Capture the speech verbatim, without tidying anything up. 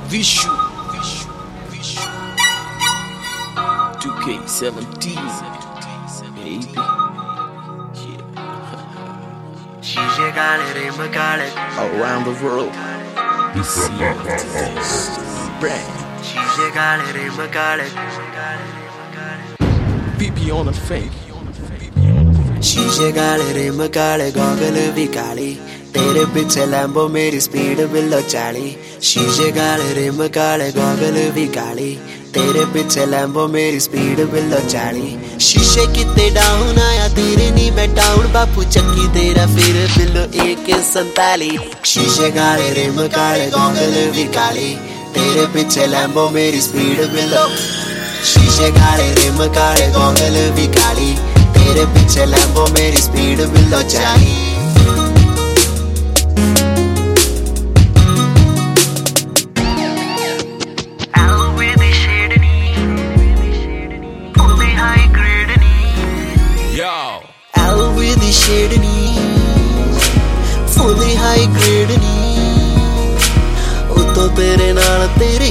Vishu, two K seventeen, baby. Around the world, we see this brand. B P on a fake. शीशे काले rim काले goggle भी काली तेरे पीछे Lambo मेरी स्पीड बिलो चाली शीशे काले रिम काले गॉगल भी काली तेरे पीछे लैम्बो मेरी स्पीड बिलो चाली शीशे कितने डाउन आया तेरे नहीं मैं डाउन बापू चक्की तेरा फिर बिलो एक संताली शीशे काले रिम काले गॉगल भी काली तेरे पीछे लैम्बो मेरी स्पीड बिलो शीशे काले रिम काले गॉगल भी काली तेरे पीछे लैम्बो मेरी स्पीड बिलो चाली L with the shade fully high grade नी उतो तेरे नाल तेरे